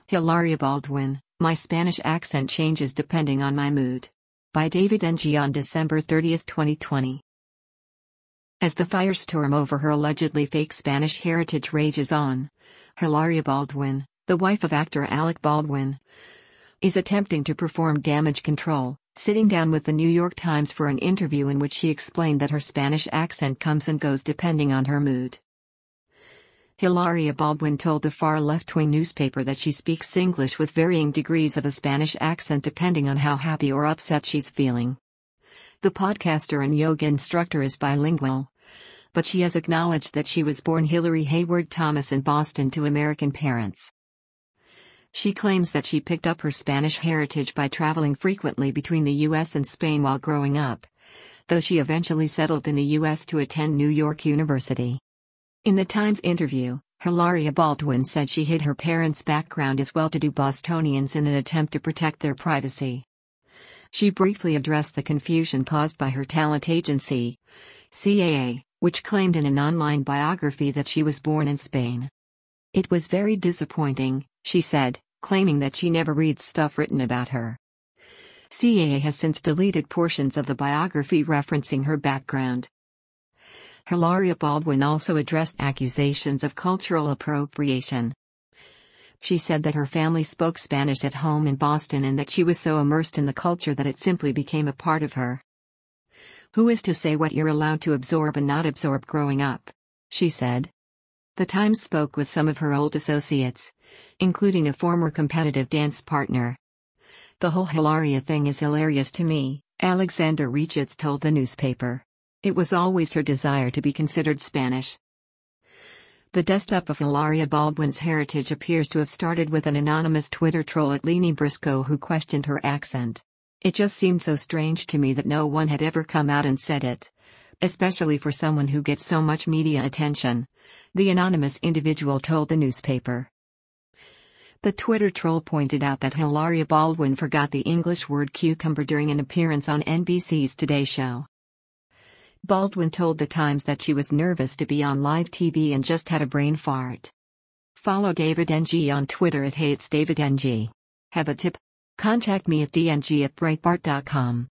Hilaria Baldwin, my Spanish accent changes depending on my mood. By David Ng on December 30, 2020. As the firestorm over her allegedly fake Spanish heritage rages on, Hilaria Baldwin, the wife of actor Alec Baldwin, is attempting to perform damage control, sitting down with the New York Times for an interview in which she explained that her Spanish accent comes and goes depending on her mood. Hilaria Baldwin told a far left-wing newspaper that she speaks English with varying degrees of a Spanish accent depending on how happy or upset she's feeling. The podcaster and yoga instructor is bilingual, but she has acknowledged that she was born Hillary Hayward Thomas in Boston to American parents. She claims that she picked up her Spanish heritage by traveling frequently between the U.S. and Spain while growing up, though she eventually settled in the U.S. to attend New York University. In the Times interview, Hilaria Baldwin said she hid her parents' background as well-to-do Bostonians in an attempt to protect their privacy. She briefly addressed the confusion caused by her talent agency, CAA, which claimed in an online biography that she was born in Spain. "It was very disappointing," she said, claiming that she never reads stuff written about her. CAA has since deleted portions of the biography referencing her background. Hilaria Baldwin also addressed accusations of cultural appropriation. She said that her family spoke Spanish at home in Boston and that she was so immersed in the culture that it simply became a part of her. "Who is to say what you're allowed to absorb and not absorb growing up?" she said. The Times spoke with some of her old associates, including a former competitive dance partner. "The whole Hilaria thing is hilarious to me," Alexander Richards told the newspaper. "It was always her desire to be considered Spanish." The dust-up of Hilaria Baldwin's heritage appears to have started with an anonymous Twitter troll at Lenny Briscoe who questioned her accent. "It just seemed so strange to me that no one had ever come out and said it, especially for someone who gets so much media attention," the anonymous individual told the newspaper. The Twitter troll pointed out that Hilaria Baldwin forgot the English word cucumber during an appearance on NBC's Today Show. Baldwin told The Times that she was nervous to be on live TV and just had a brain fart. Follow David Ng on Twitter at @HeyIt'sDavidNG. Have a tip? Contact me at dng@breitbart.com.